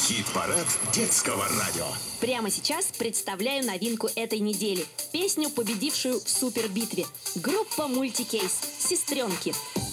Хит-парад детского радио. Прямо сейчас представляю новинку этой недели. Песню, победившую в супербитве. Группа Мультикейс «Сестренки».